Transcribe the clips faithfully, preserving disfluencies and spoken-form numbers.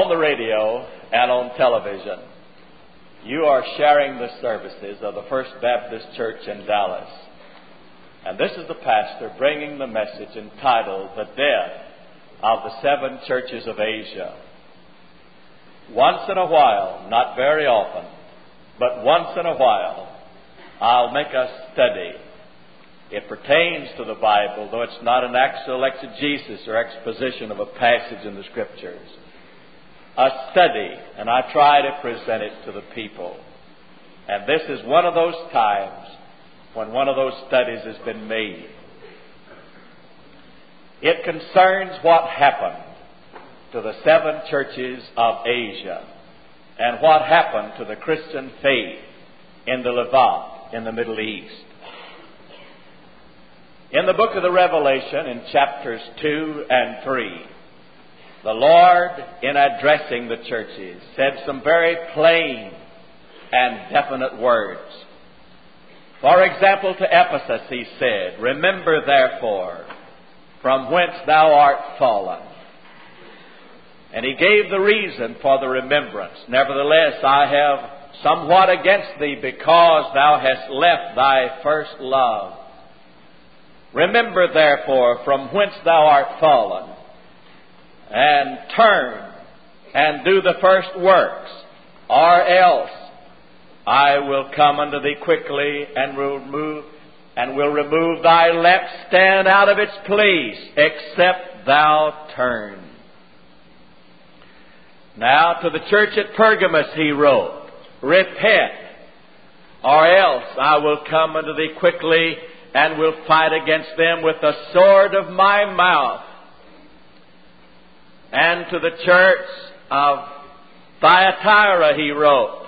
on the radio and on television. You are sharing the services of the First Baptist Church in Dallas. And this is the pastor bringing the message entitled, The Death of the Seven Churches of Asia. Once in a while, not very often, but once in a while, I'll make a study. It pertains to the Bible, though it's not an actual exegesis or exposition of a passage in the Scriptures. A study, and I try to present it to the people. And this is one of those times when one of those studies has been made. It concerns what happened to the seven churches of Asia and what happened to the Christian faith in the Levant, in the Middle East. In the book of the Revelation, in chapters two and three, the Lord, in addressing the churches, said some very plain and definite words. For example, to Ephesus he said, Remember therefore from whence thou art fallen. And he gave the reason for the remembrance. Nevertheless, I have somewhat against thee, because thou hast left thy first love. Remember therefore from whence thou art fallen, and turn and do the first works, or else I will come unto thee quickly and will remove and will remove thy lampstand out of its place, except thou turn. Now to the church at Pergamos he wrote, Repent, or else I will come unto thee quickly and will fight against them with the sword of my mouth. And to the church of Thyatira he wrote,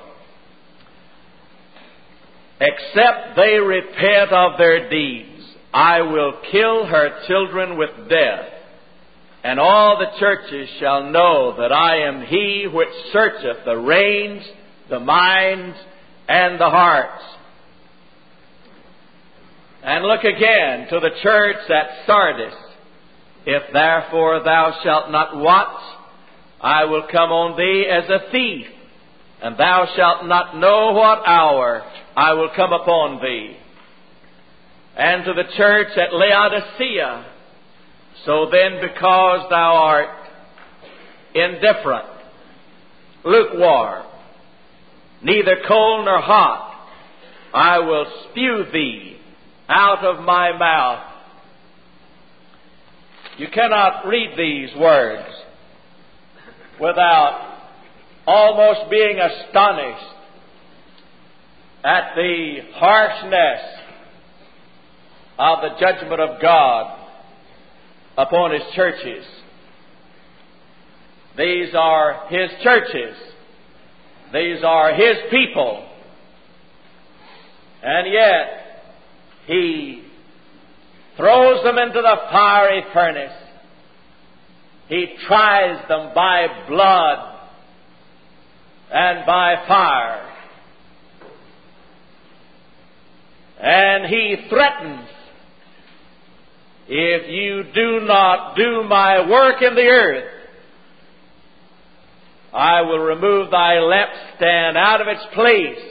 Except they repent of their deeds, I will kill her children with death, and all the churches shall know that I am he which searcheth the reins, the minds, and the hearts. And look again to the church at Sardis. If therefore thou shalt not watch, I will come on thee as a thief, and thou shalt not know what hour I will come upon thee. And to the church at Laodicea, So then because thou art indifferent, lukewarm, neither cold nor hot, I will spew thee out of my mouth. You cannot read these words without almost being astonished at the harshness of the judgment of God upon His churches. These are His churches. These are His people. And yet, He throws them into the fiery furnace. He tries them by blood and by fire. And He threatens, if you do not do my work in the earth, I will remove thy lampstand out of its place.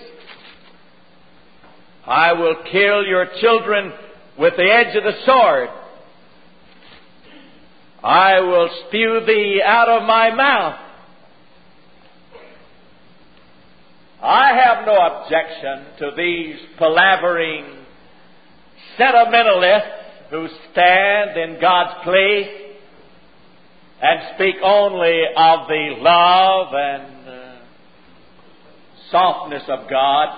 I will kill your children with the edge of the sword. I will spew thee out of my mouth. I have no objection to these palavering sentimentalists who stand in God's place and speak only of the love and uh, softness of God.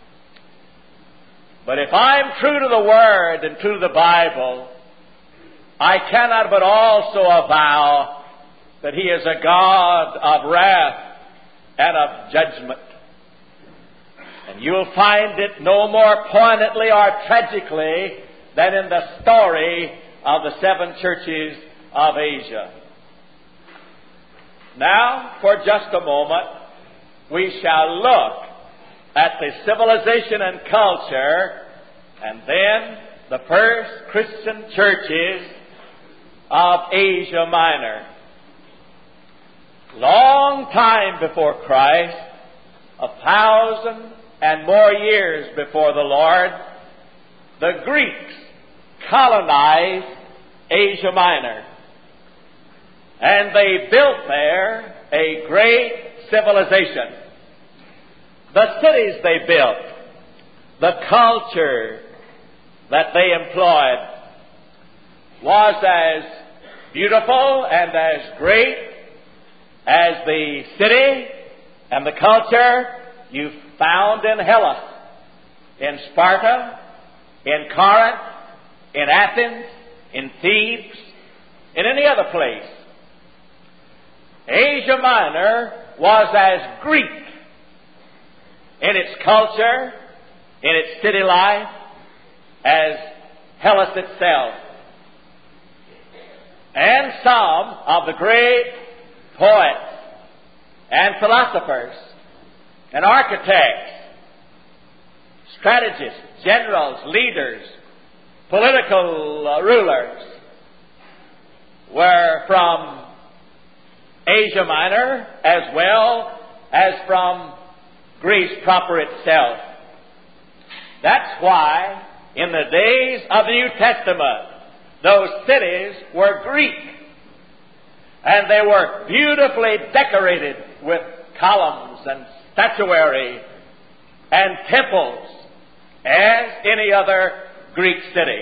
But if I'm true to the Word and true to the Bible, I cannot but also avow that He is a God of wrath and of judgment. And you'll find it no more poignantly or tragically than in the story of the seven churches of Asia. Now, for just a moment, we shall look at the civilization and culture, and then the first Christian churches of Asia Minor. long time before Christ, a thousand and more years before the Lord, the Greeks colonized Asia Minor. And they built there a great civilization. The cities they built, the culture that they employed was as beautiful and as great as the city and the culture you found in Hellas, in Sparta, in Corinth, in Athens, in Thebes, in any other place. Asia Minor was as Greek in its culture, in its city life, as Hellas itself. And some of the great poets and philosophers and architects, strategists, generals, leaders, political uh, rulers were from Asia Minor as well as from Greece proper itself. That's why in the days of the New Testament, those cities were Greek. And they were beautifully decorated with columns and statuary and temples as any other Greek city.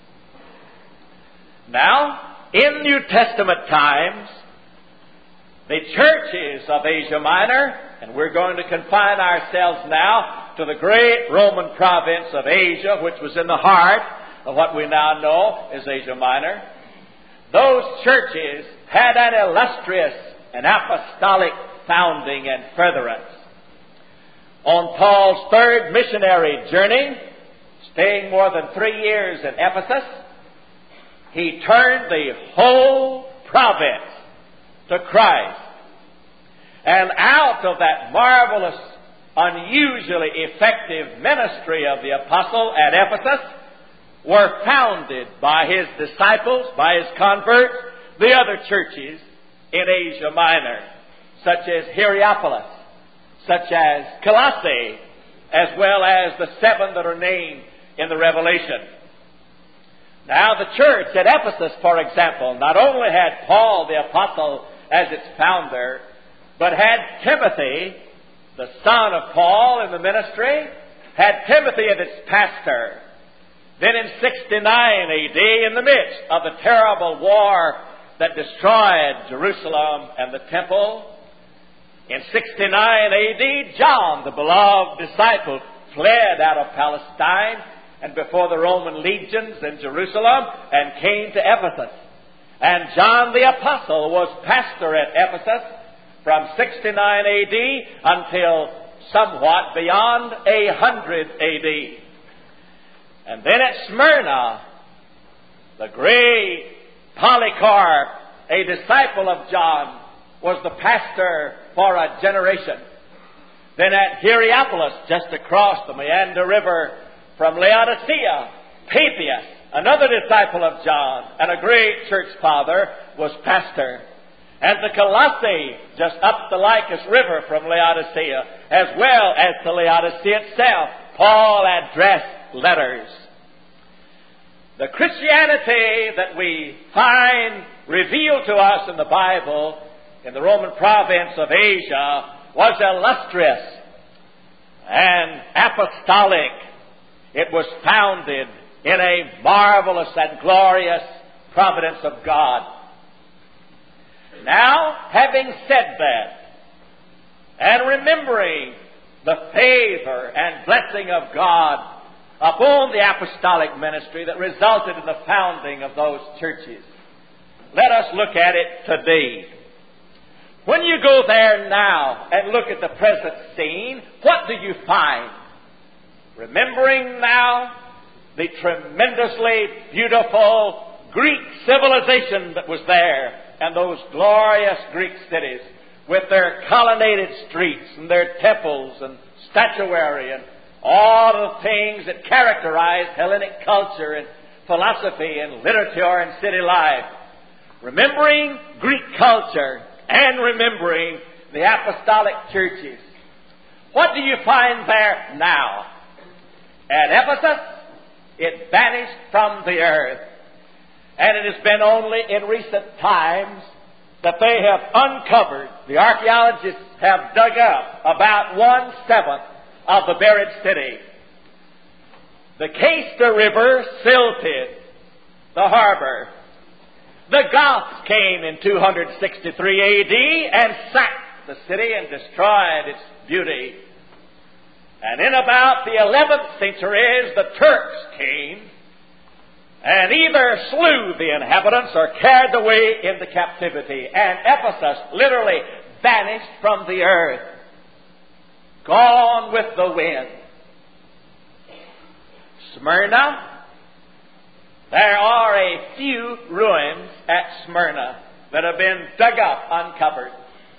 Now, in New Testament times, the churches of Asia Minor, and we're going to confine ourselves now to the great Roman province of Asia, which was in the heart of what we now know as Asia Minor, those churches had an illustrious and apostolic founding and furtherance. On Paul's third missionary journey, staying more than three years in Ephesus, he turned the whole province to Christ. And out of that marvelous, unusually effective ministry of the apostle at Ephesus were founded by his disciples, by his converts, the other churches in Asia Minor, such as Hierapolis, such as Colossae, as well as the seven that are named in the Revelation. Now, the church at Ephesus, for example, not only had Paul the apostle as its founder, but had Timothy, the son of Paul in the ministry, had Timothy as its pastor. Then in sixty-nine A D, in the midst of the terrible war that destroyed Jerusalem and the temple, in sixty-nine A D, John, the beloved disciple, fled out of Palestine and before the Roman legions in Jerusalem and came to Ephesus. And John the apostle was pastor at Ephesus from sixty-nine A D until somewhat beyond one hundred A D. And then at Smyrna, the great Polycarp, a disciple of John, was the pastor for a generation. Then at Hierapolis, just across the Meander River from Laodicea, Papias, another disciple of John and a great church father, was pastor. And to Colossae, just up the Lycus River from Laodicea, as well as to Laodicea itself, Paul addressed letters. The Christianity that we find revealed to us in the Bible in the Roman province of Asia was illustrious and apostolic. It was founded in a marvelous and glorious providence of God. Now, having said that, and remembering the favor and blessing of God upon the apostolic ministry that resulted in the founding of those churches, let us look at it today. When you go there now and look at the present scene, what do you find? Remembering now the tremendously beautiful Greek civilization that was there, and those glorious Greek cities with their colonnaded streets and their temples and statuary and all the things that characterize Hellenic culture and philosophy and literature and city life. Remembering Greek culture and remembering the apostolic churches. What do you find there now? At Ephesus, it vanished from the earth. And it has been only in recent times that they have uncovered, the archaeologists have dug up about one-seventh of the buried city. The Cayster River silted the harbor. The Goths came in two sixty-three A D and sacked the city and destroyed its beauty. And in about the eleventh century, the Turks came and either slew the inhabitants or carried away into captivity. And Ephesus literally vanished from the earth, gone with the wind. Smyrna, there are a few ruins at Smyrna that have been dug up, uncovered.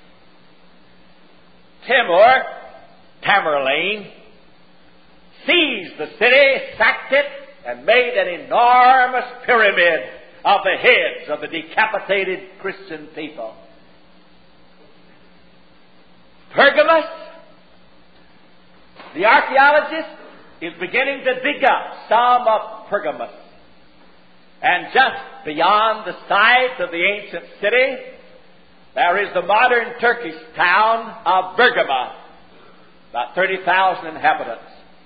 Timur, Tamerlane, seized the city, sacked it, and made an enormous pyramid of the heads of the decapitated Christian people. Pergamus, the archaeologist is beginning to dig up some of Pergamus. And just beyond the site of the ancient city, there is the modern Turkish town of Bergama, about thirty thousand inhabitants.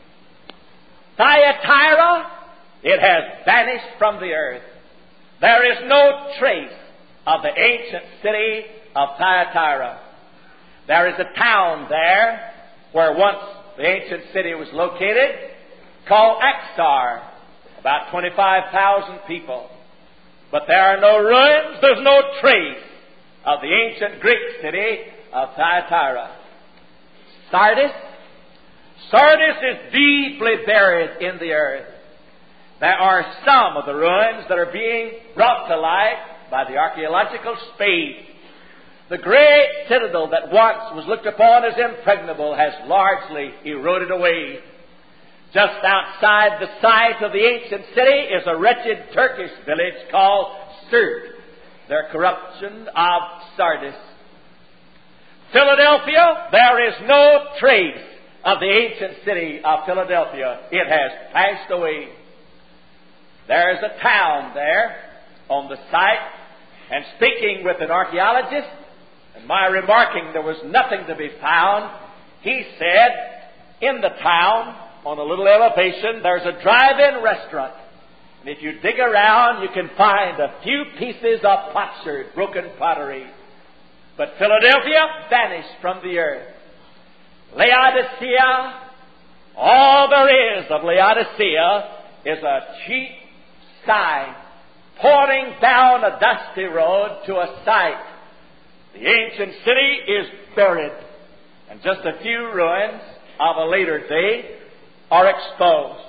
Thyatira, it has vanished from the earth. There is no trace of the ancient city of Thyatira. There is a town there where once the ancient city was located called Axar, about twenty-five thousand people. But there are no ruins, there's no trace of the ancient Greek city of Thyatira. Sardis, Sardis is deeply buried in the earth. There are some of the ruins that are being brought to light by the archaeological spade. The great citadel that once was looked upon as impregnable has largely eroded away. Just outside the site of the ancient city is a wretched Turkish village called Sirte, their corruption of Sardis. Philadelphia, there is no trace of the ancient city of Philadelphia. It has passed away. There is a town there on the site, and speaking with an archaeologist, and my remarking there was nothing to be found, he said, in the town, on a little elevation, there's a drive-in restaurant. And if you dig around, you can find a few pieces of potsherd, broken pottery. But Philadelphia vanished from the earth. Laodicea, all there is of Laodicea is a cheap sign pointing down a dusty road to a site. The ancient city is buried, and just a few ruins of a later day are exposed.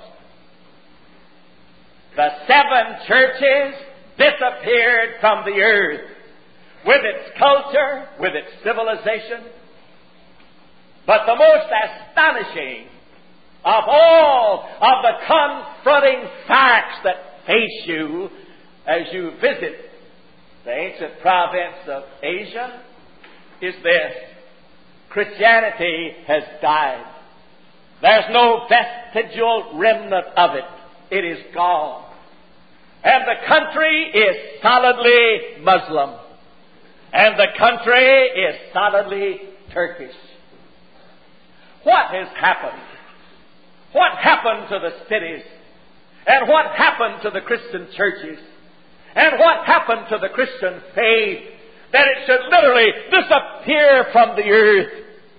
The seven churches disappeared from the earth with its culture, with its civilization. But the most astonishing of all of the confronting facts that face you as you visit the ancient province of Asia is this: Christianity has died. There's no vestigial remnant of it. It is gone. And the country is solidly Muslim. And the country is solidly Turkish. What has happened? What happened to the cities? And what happened to the Christian churches? And what happened to the Christian faith that it should literally disappear from the earth?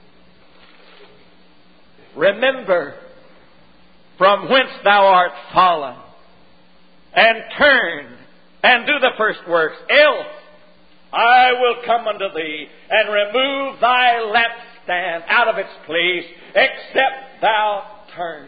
Remember from whence thou art fallen, and turn and do the first works, else I will come unto thee and remove thy lampstand out of its place, except thou turn.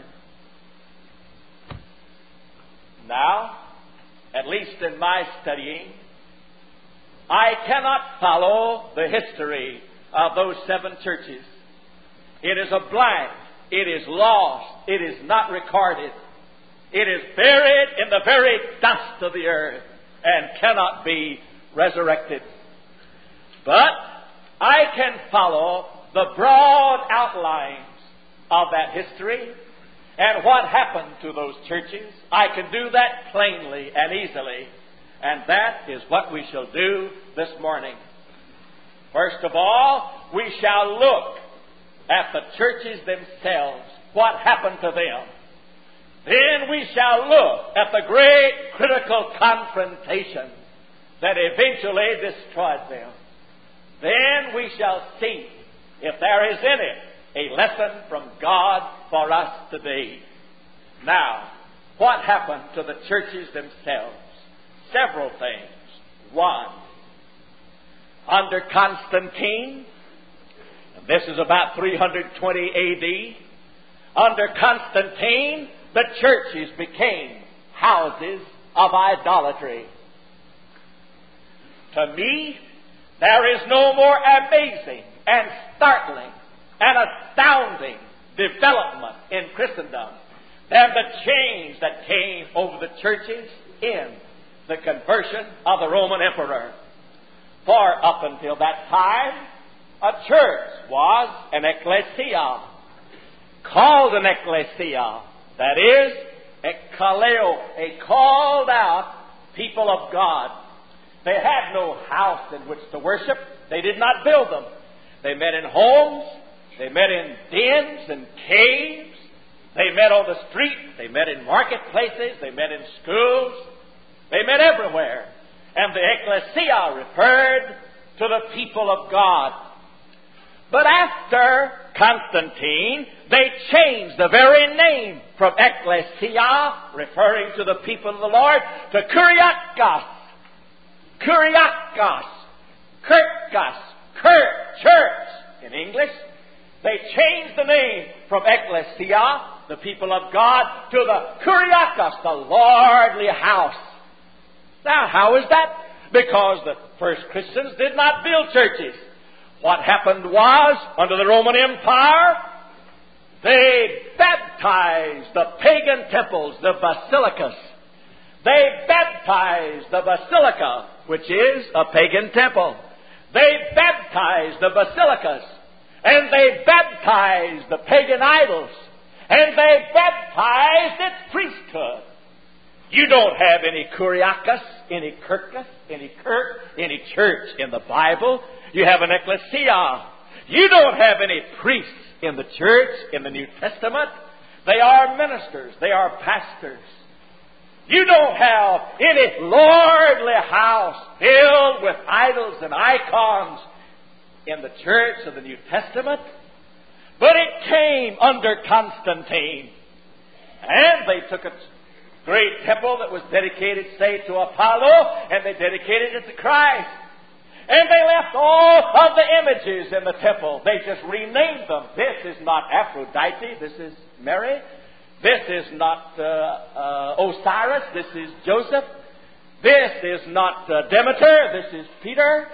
Now, at least in my studying, I cannot follow the history of those seven churches. It is a blank. It is lost. It is not recorded. It is buried in the very dust of the earth and cannot be resurrected. But can follow the broad outlines of that history and what happened to those churches, I can do that plainly and easily. And that is what we shall do this morning. First of all, we shall look at the churches themselves, what happened to them. Then we shall look at the great critical confrontation that eventually destroyed them. Then we shall see if there is in it a lesson from God for us today. Now, what happened to the churches themselves? Several things. One, under Constantine, and this is about three hundred twenty A D, under Constantine, the churches became houses of idolatry. To me, there is no more amazing and startling and astounding development in Christendom than the change that came over the churches in the conversion of the Roman emperor. For up until that time, a church was an ecclesia, called an ecclesia, that is, ekkaleo, a called out people of God. They had no house in which to worship. They did not build them. They met in homes. They met in dens and caves. They met on the street. They met in marketplaces. They met in schools. They met everywhere. And the ecclesia referred to the people of God. But after Constantine, they changed the very name from ecclesia, referring to the people of the Lord, to kuriakos. Kuriakos. Kirkos. Kirk. Church. In English, they changed the name from ecclesia, the people of God, to the kuriakos, the lordly house. Now, how is that? Because the first Christians did not build churches. What happened was, under the Roman Empire, they baptized the pagan temples, the basilicas. They baptized the basilica, which is a pagan temple. They baptized the basilicas. And they baptized the pagan idols. And they baptized its priesthood. You don't have any kuriakos, any kirkos, any kirk, any church in the Bible. You have an ecclesia. You don't have any priests in the church in the New Testament. They are ministers. They are pastors. You don't have any lordly house filled with idols and icons in the church of the New Testament. But it came under Constantine. And they took a great temple that was dedicated, say, to Apollo, and they dedicated it to Christ. And they left all of the images in the temple. They just renamed them. This is not Aphrodite. This is Mary. This is not uh, uh, Osiris. This is Joseph. This is not uh, Demeter. This is Peter.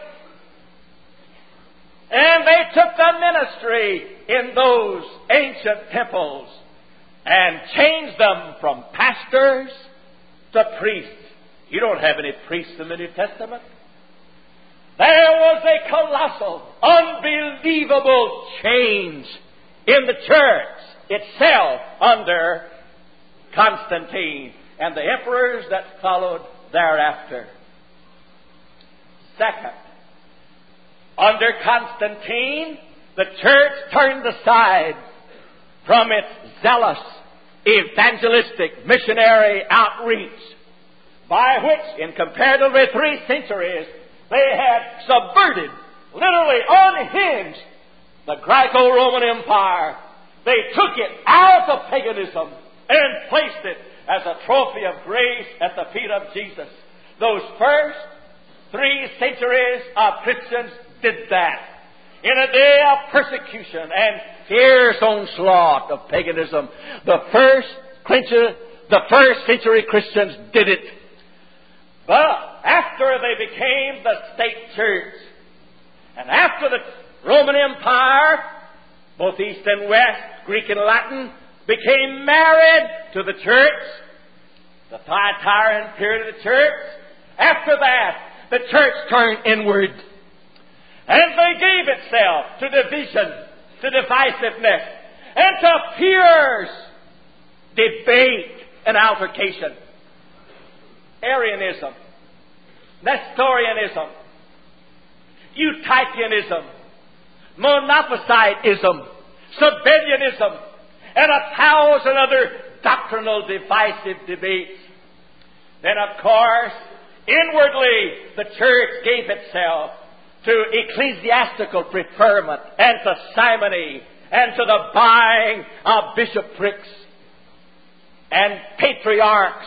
And they took the ministry in those ancient temples and changed them from pastors to priests. You don't have any priests in the New Testament. There was a colossal, unbelievable change in the church itself under Constantine and the emperors that followed thereafter. Second, under Constantine, the church turned aside from its zealous, evangelistic, missionary outreach, by which, in comparatively three centuries, they had subverted, literally unhinged, the Greco-Roman Empire. They took it out of paganism and placed it as a trophy of grace at the feet of Jesus. Those first three centuries of Christians did that. In a day of persecution and fierce onslaught of paganism, the first, the first century Christians did it. But after they became the state church, and after the Roman Empire, both East and West, Greek and Latin, became married to the church, the Thyatiran period of the church, after that, the church turned inward. And they gave gave itself to division, to divisiveness, and to fierce debate and altercation. Arianism, Nestorianism, Eutychianism, Monophysitism, Sabellianism, and a thousand other doctrinal divisive debates. Then, of course, inwardly, the church gave itself to ecclesiastical preferment and to simony and to the buying of bishoprics and patriarchs.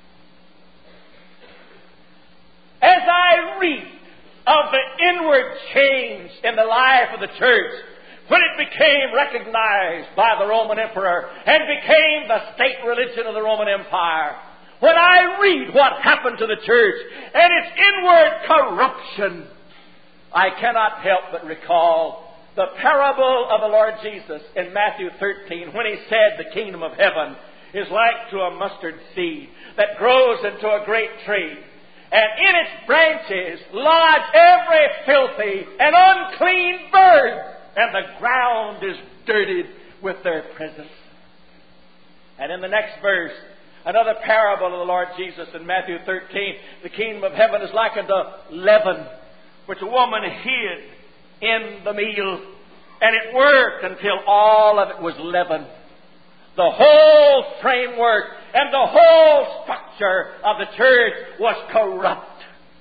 As I read of the inward change in the life of the church, when it became recognized by the Roman Emperor and became the state religion of the Roman Empire, when I read what happened to the church and its inward corruption, I cannot help but recall the parable of the Lord Jesus in Matthew thirteen, when He said the kingdom of heaven is like to a mustard seed that grows into a great tree, and in its branches lodge every filthy and unclean bird, and the ground is dirtied with their presence. And in the next verse, another parable of the Lord Jesus in Matthew thirteen, the kingdom of heaven is like unto leaven, which a woman hid in the meal, and it worked until all of it was leavened. The whole framework and the whole structure of the church was corrupt.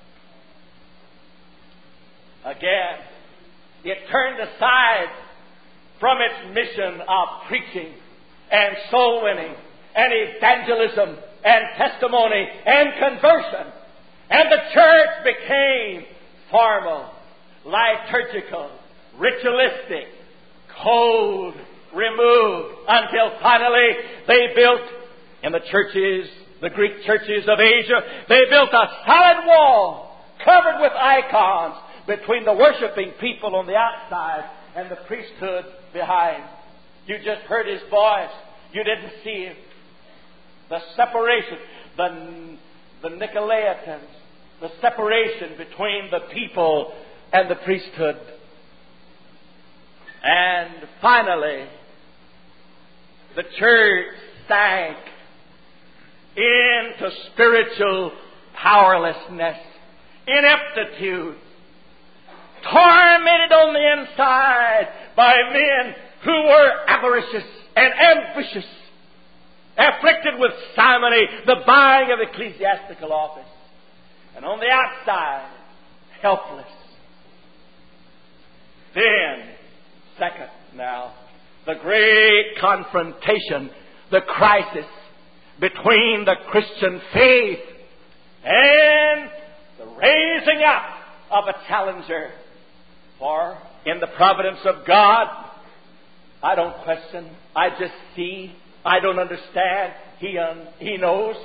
Again, it turned aside from its mission of preaching and soul winning and evangelism and testimony and conversion. And the church became formal, liturgical, ritualistic, cold, removed, until finally they built in the churches, the Greek churches of Asia, they built a solid wall covered with icons between the worshiping people on the outside and the priesthood behind. You just heard his voice. You didn't see him. The separation, the, the Nicolaitans, the separation between the people and the priesthood. And finally, the church sank into spiritual powerlessness, ineptitude, tormented on the inside by men who were avaricious and ambitious, afflicted with simony, the buying of ecclesiastical office, and on the outside, helpless. Then, second now, the great confrontation, the crisis between the Christian faith and the raising up of a challenger. For in the providence of God, I don't question, I just see, I don't understand, He, un- he knows.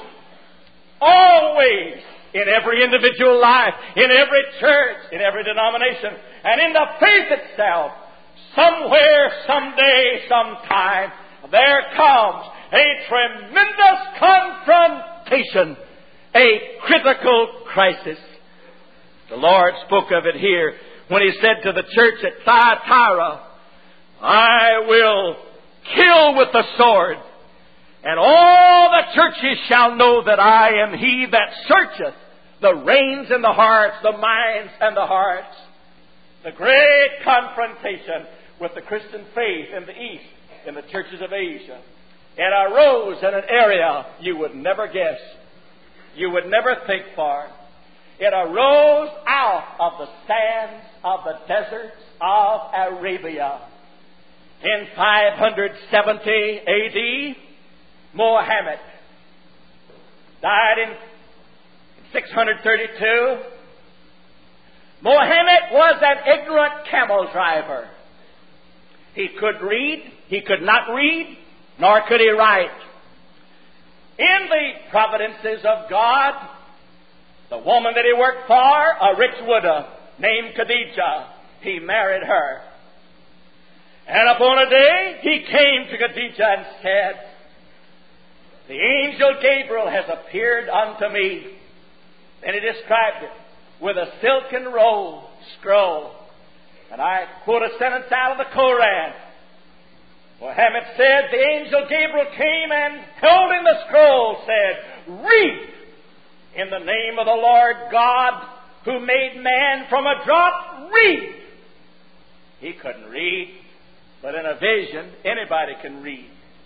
Always, in every individual life, in every church, in every denomination, and in the faith itself, somewhere, someday, sometime, there comes a tremendous confrontation, a critical crisis. The Lord spoke of it here when He said to the church at Thyatira, I will kill with the sword, and all the churches shall know that I am He that searcheth the reins and the hearts, the minds and the hearts. The great confrontation with the Christian faith in the East, in the churches of Asia. It arose in an area you would never guess. You would never think for. It arose out of the sands of the deserts of Arabia. In five seventy A D, Mohammed died in six thirty-two. Mohammed was an ignorant camel driver. He could read, he could not read, nor could he write. In the providences of God, the woman that he worked for, a rich widow named Khadijah, he married her. And upon a day, he came to Khadijah and said, the angel Gabriel has appeared unto me. And he described it with a silken roll, scroll. And I quote a sentence out of the Koran. Muhammad said, the angel Gabriel came and holding the scroll said, read in the name of the Lord God who made man from a drop, read. He couldn't read, but in a vision, anybody can read.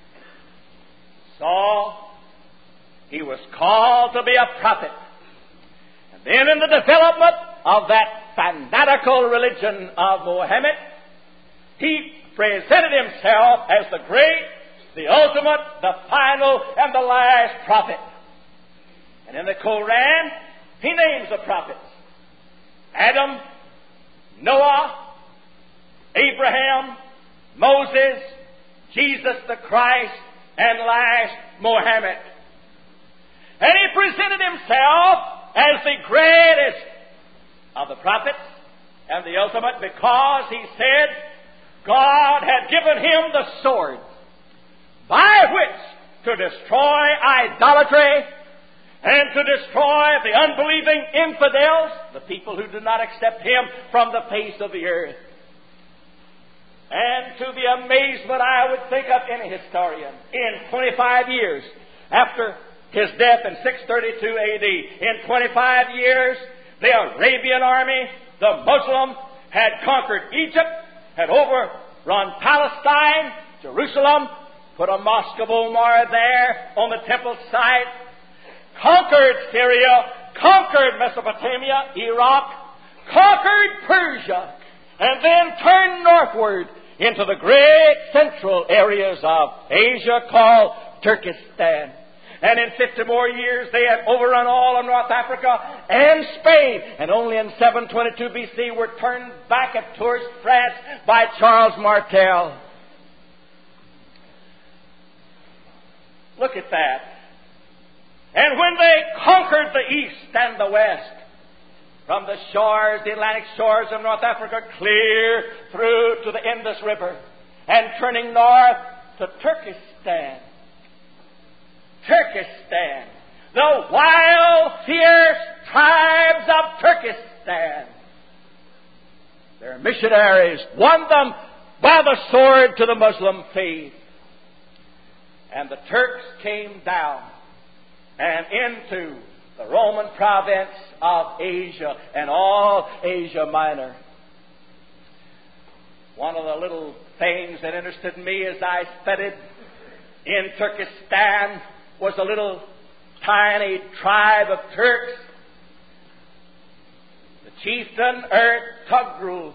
So, he was called to be a prophet. And then in the development of that fanatical religion of Muhammad, he presented himself as the great, the ultimate, the final, and the last prophet. And in the Koran, he names the prophets. Adam, Noah, Abraham, Moses, Jesus the Christ, and last, Muhammad. And he presented himself as the greatest of the prophets and the ultimate because he said God had given him the sword by which to destroy idolatry and to destroy the unbelieving infidels, the people who do not accept him from the face of the earth. And to the amazement, I would think, of any historian, in twenty-five years after his death in six thirty-two A D, in twenty-five years, the Arabian army, the Muslim, had conquered Egypt, had overrun Palestine, Jerusalem, put a Mosque of Omar there on the temple site, conquered Syria, conquered Mesopotamia, Iraq, conquered Persia, and then turned northward into the great central areas of Asia called Turkestan. And in fifty more years, they had overrun all of North Africa and Spain. And only in seven twenty-two B C were turned back at Tours, France, by Charles Martel. Look at that. And when they conquered the east and the west, from the shores, the Atlantic shores of North Africa, clear through to the Indus River, and turning north to Turkestan. Turkestan, the wild, fierce tribes of Turkestan. Their missionaries won them by the sword to the Muslim faith. And the Turks came down and into the Roman province of Asia and all Asia Minor. One of the little things that interested me as I studied in Turkestan was a little tiny tribe of Turks. The chieftain, Ertugrul,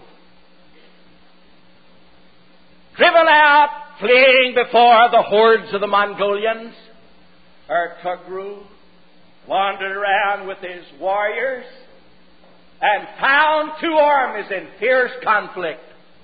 driven out, fleeing before the hordes of the Mongolians, Ertugrul wandered around with his warriors and found two armies in fierce conflict.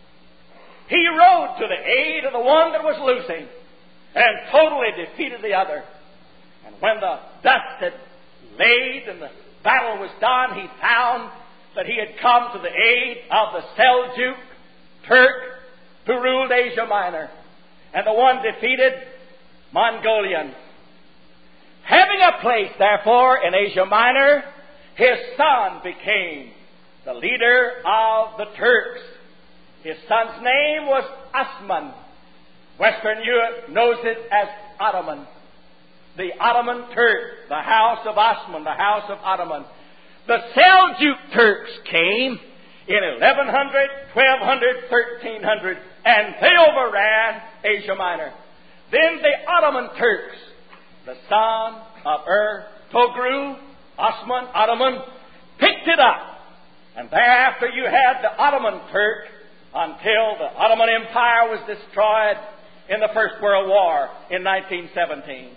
He rode to the aid of the one that was losing and totally defeated the other. And when the dust had laid and the battle was done, he found that he had come to the aid of the Seljuk Turk who ruled Asia Minor, and the one defeated Mongolian. Having a place, therefore, in Asia Minor, his son became the leader of the Turks. His son's name was Osman. Western Europe knows it as Ottoman. The Ottoman Turk, the house of Osman, the house of Ottoman. The Seljuk Turks came in eleven hundred, twelve hundred, thirteen hundred, and they overran Asia Minor. Then the Ottoman Turks, the son of Ertugrul, Osman, Ottoman, picked it up. And thereafter you had the Ottoman Turk until the Ottoman Empire was destroyed in the First World War in nineteen seventeen.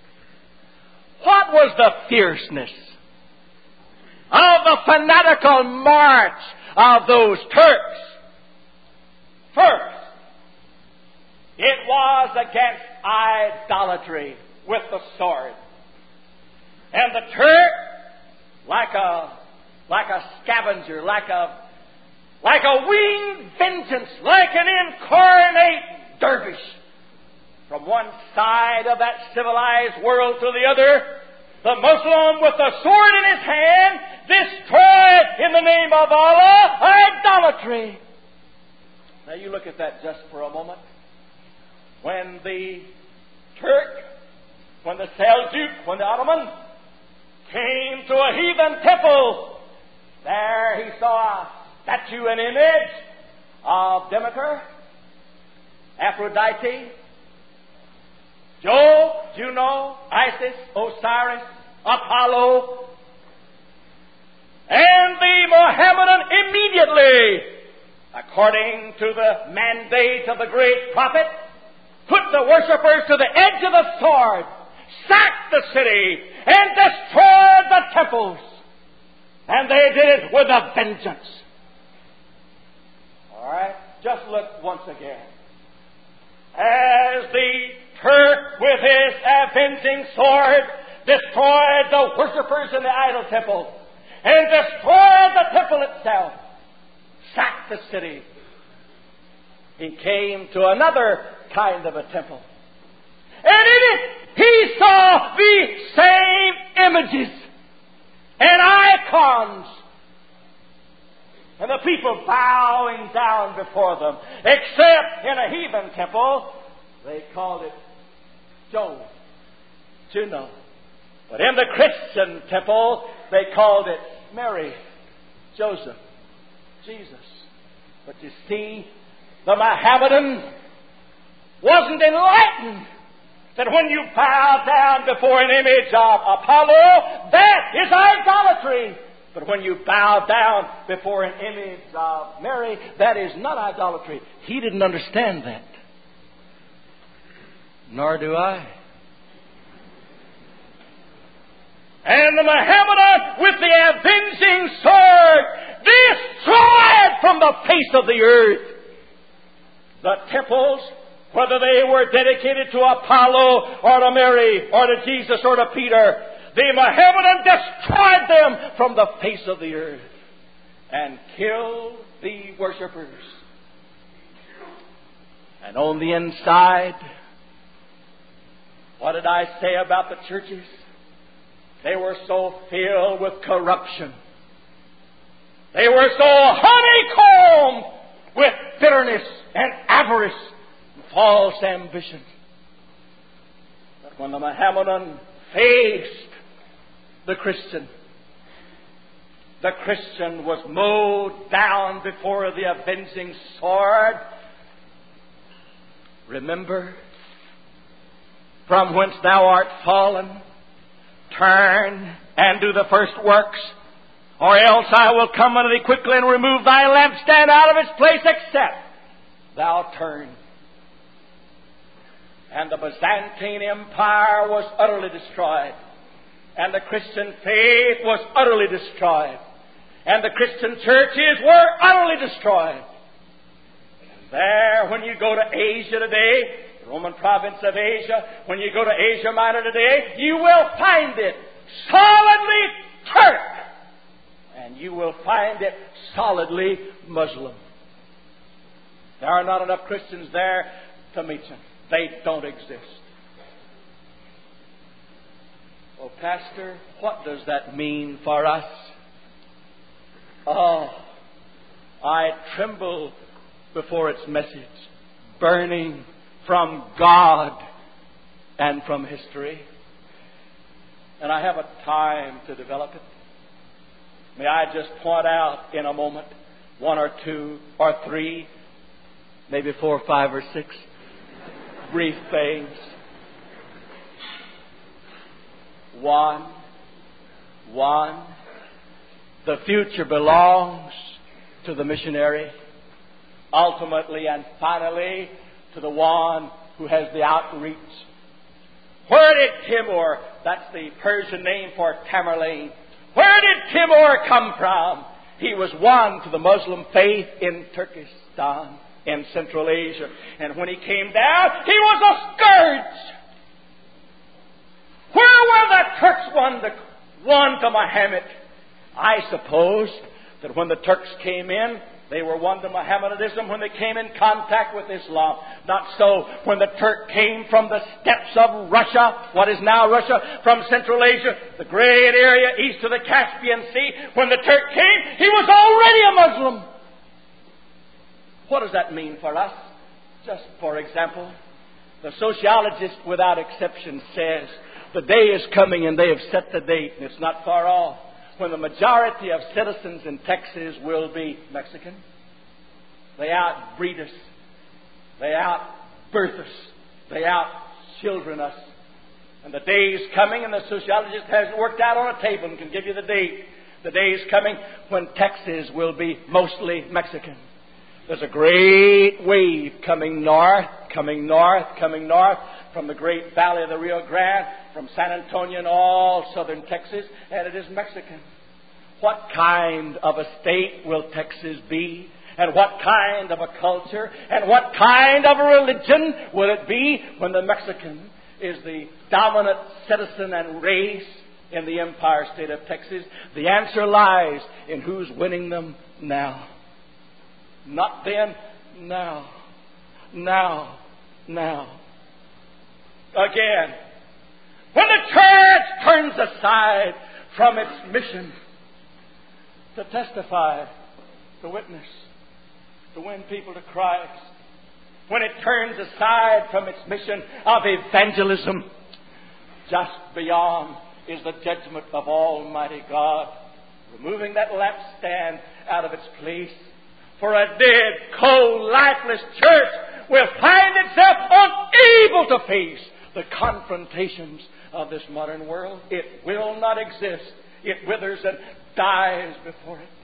What was the fierceness of the fanatical march of those Turks? First, it was against idolatry with the sword. And the Turk, like a like a scavenger, like a like a winged vengeance, like an incarnate dervish, from one side of that civilized world to the other, the Muslim with the sword in his hand destroyed in the name of Allah idolatry. Now you look at that just for a moment. When the Turk, when the Seljuk, when the Ottoman came to a heathen temple, there he saw a statue and image of Demeter, Aphrodite, Jove, Juno, Isis, Osiris, Apollo. And the Mohammedan immediately, according to the mandate of the great prophet, put the worshippers to the edge of the sword, sacked the city, and destroyed the temples. And they did it with a vengeance. All right, just look once again. As the Turk with his avenging sword destroyed the worshippers in the idol temple and destroyed the temple itself, sacked the city, he came to another kind of a temple. And in it, he saw the same images and icons, and the people bowing down before them, except in a heathen temple, they called it Jove, Juno. But in the Christian temple, they called it Mary, Joseph, Jesus. But you see, the Mohammedan wasn't enlightened that when you bow down before an image of Apollo, that is idolatry. But when you bow down before an image of Mary, that is not idolatry. He didn't understand that. Nor do I. And the Mohammedan, with the avenging sword, destroyed from the face of the earth the temples, whether they were dedicated to Apollo or to Mary or to Jesus or to Peter. The Mohammedan destroyed them from the face of the earth and killed the worshippers. And on the inside, what did I say about the churches? They were so filled with corruption. They were so honeycombed with bitterness and avarice and false ambition. But when the Mohammedan faced the Christian, the Christian was mowed down before the avenging sword. Remember, from whence thou art fallen, turn and do the first works, or else I will come unto thee quickly and remove thy lampstand out of its place, except thou turn. And the Byzantine Empire was utterly destroyed. And the Christian faith was utterly destroyed. And the Christian churches were utterly destroyed. And there, when you go to Asia today, the Roman province of Asia, when you go to Asia Minor today, you will find it solidly Turk. And you will find it solidly Muslim. There are not enough Christians there to meet them. They don't exist. Oh, Pastor, what does that mean for us? Oh, I tremble before its message, burning from God and from history. And I haven't time to develop it. May I just point out in a moment one or two or three, maybe four, five, or six brief things. One, one, the future belongs to the missionary, ultimately and finally to the one who has the outreach. Where did Timur, that's the Persian name for Tamerlane, where did Timur come from? He was won to the Muslim faith in Turkestan, in Central Asia. And when he came down, he was a scourge. Where were the Turks won to, won to Muhammad? I suppose that when the Turks came in, they were won to Mohammedanism when they came in contact with Islam. Not so when the Turk came from the steppes of Russia, what is now Russia, from Central Asia, the great area east of the Caspian Sea. When the Turk came, he was already a Muslim. What does that mean for us? Just for example, the sociologist without exception says the day is coming, and they have set the date, and it's not far off, when the majority of citizens in Texas will be Mexican. They outbreed us. They outbirth us. They outchildren us. And the day is coming, and the sociologist has it worked out on a table and can give you the date. The day is coming when Texas will be mostly Mexican. There's a great wave coming north, coming north, coming north from the great valley of the Rio Grande, from San Antonio and all southern Texas, and it is Mexican. What kind of a state will Texas be? And what kind of a culture? And what kind of a religion will it be when the Mexican is the dominant citizen and race in the Empire State of Texas? The answer lies in who's winning them now. Not then, now. Now. Now. Again, when the church turns aside from its mission to testify, to witness, to win people to Christ, when it turns aside from its mission of evangelism, just beyond is the judgment of Almighty God, removing that lampstand out of its place. For a dead, cold, lifeless church will find itself unable to face the confrontations of this modern world. It will not exist. It withers and dies before it.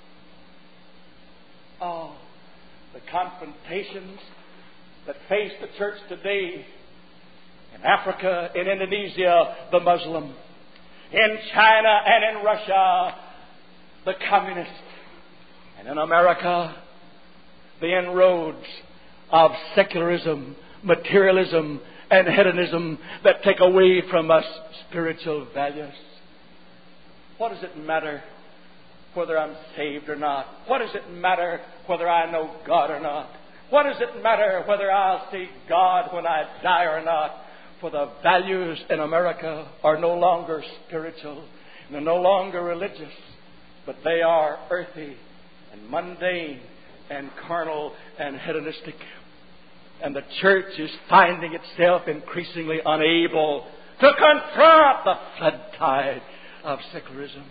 Oh, the confrontations that face the church today in Africa, in Indonesia, the Muslim, in China and in Russia, the communist, and in America, the inroads of secularism, materialism, and hedonism that take away from us spiritual values. What does it matter whether I'm saved or not? What does it matter whether I know God or not? What does it matter whether I'll see God when I die or not? For the values in America are no longer spiritual. They're no longer religious, but they are earthy and mundane and carnal and hedonistic. And the church is finding itself increasingly unable to confront the flood tide of secularism.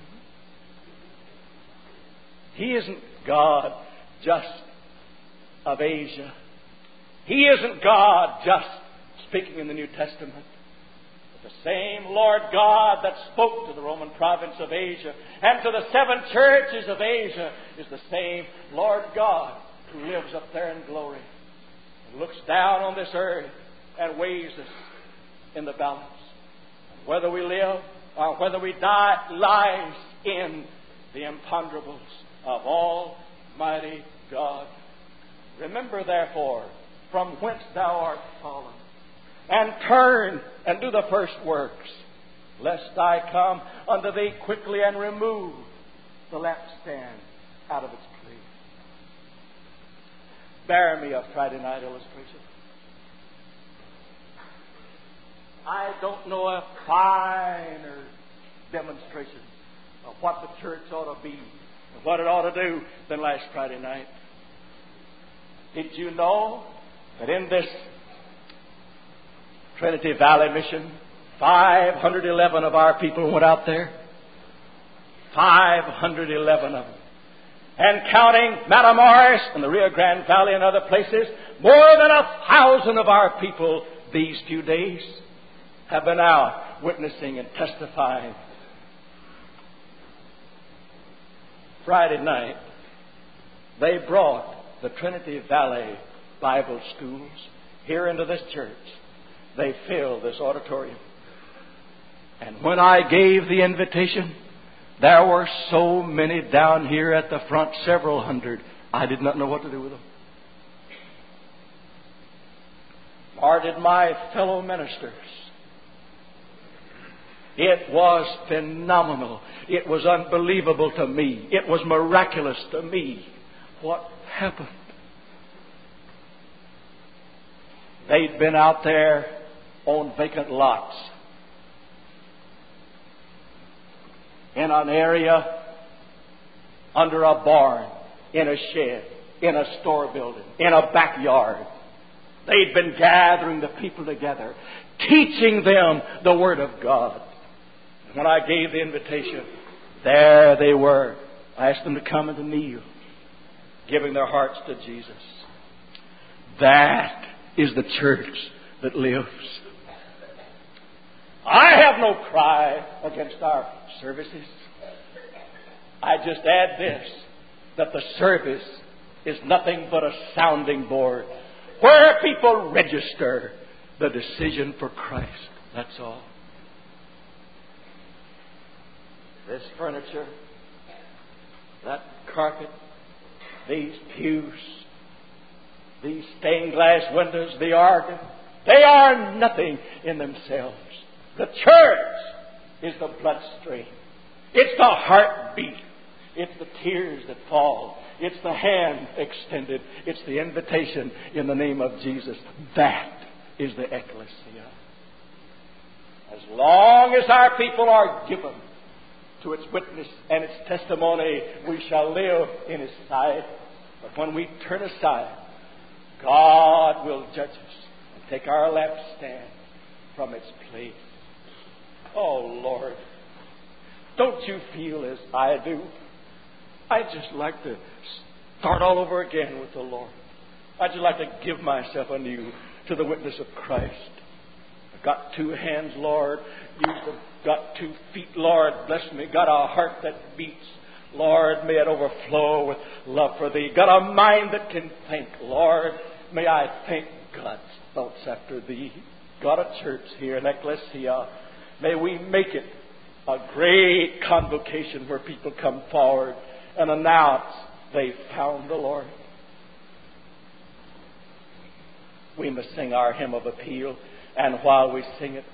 He isn't God just of Asia. He isn't God just speaking in the New Testament. But the same Lord God that spoke to the Roman province of Asia and to the seven churches of Asia is the same Lord God who lives up there in glory and looks down on this earth and weighs us in the balance. Whether we live or whether we die lies in the imponderables of Almighty God. Remember, therefore, from whence thou art fallen, and turn and do the first works, lest I come unto thee quickly and remove the lampstand out of its place. Bear me a Friday night illustration. I don't know a finer demonstration of what the church ought to be and what it ought to do than last Friday night. Did you know that in this Trinity Valley mission, five hundred eleven of our people went out there? five hundred eleven of them. And counting Matamoros and the Rio Grande Valley and other places, more than a thousand of our people these few days have been out witnessing and testifying. Friday night, they brought the Trinity Valley Bible schools here into this church. They filled this auditorium. And when I gave the invitation, there were so many down here at the front, several hundred. I did not know what to do with them. Nor did my fellow ministers. It was phenomenal. It was unbelievable to me. It was miraculous to me. What happened? They'd been out there on vacant lots in an area under a barn, in a shed, in a store building, in a backyard. They'd been gathering the people together, teaching them the Word of God. When I gave the invitation, there they were. I asked them to come and to kneel, giving their hearts to Jesus. That is the church that lives. I have no cry against our services. I just add this, that the service is nothing but a sounding board where people register the decision for Christ. That's all. This furniture, that carpet, these pews, these stained glass windows, the organ, they are nothing in themselves. The church is the bloodstream. It's the heartbeat. It's the tears that fall. It's the hand extended. It's the invitation in the name of Jesus. That is the ecclesia. As long as our people are given to its witness and its testimony, we shall live in His sight. But when we turn aside, God will judge us and take our lampstand from its place. Oh, Lord, don't you feel as I do? I'd just like to start all over again with the Lord. I'd just like to give myself anew to the witness of Christ. I've got two hands, Lord. You've got two feet, Lord. Bless me. Got a heart that beats. Lord, may it overflow with love for Thee. Got a mind that can think. Lord, may I think God's thoughts after Thee. Got a church here, an ecclesia. May we make it a great convocation where people come forward and announce they found the Lord. We must sing our hymn of appeal, and while we sing it,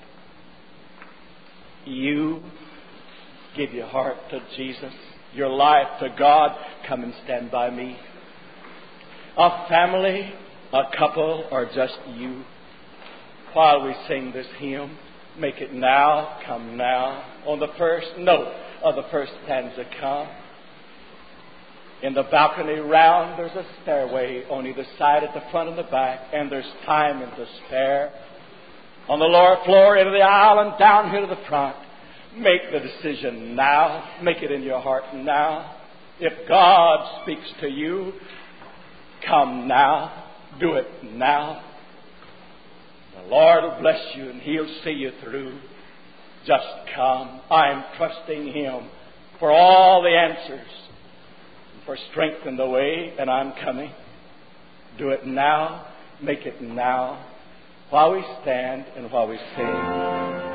you give your heart to Jesus, your life to God. Come and stand by me. A family, a couple, or just you. While we sing this hymn, make it now, come now. On the first note of the first stanza, come. In the balcony round, there's a stairway on either side, at the front and the back, and there's time and to spare. On the lower floor, into the aisle, and down here to the front. Make the decision now. Make it in your heart now. If God speaks to you, come now. Do it now. The Lord will bless you and He'll see you through. Just come. I'm trusting Him for all the answers, for strength in the way, and I'm coming. Do it now. Make it now. While we stand and while we sing.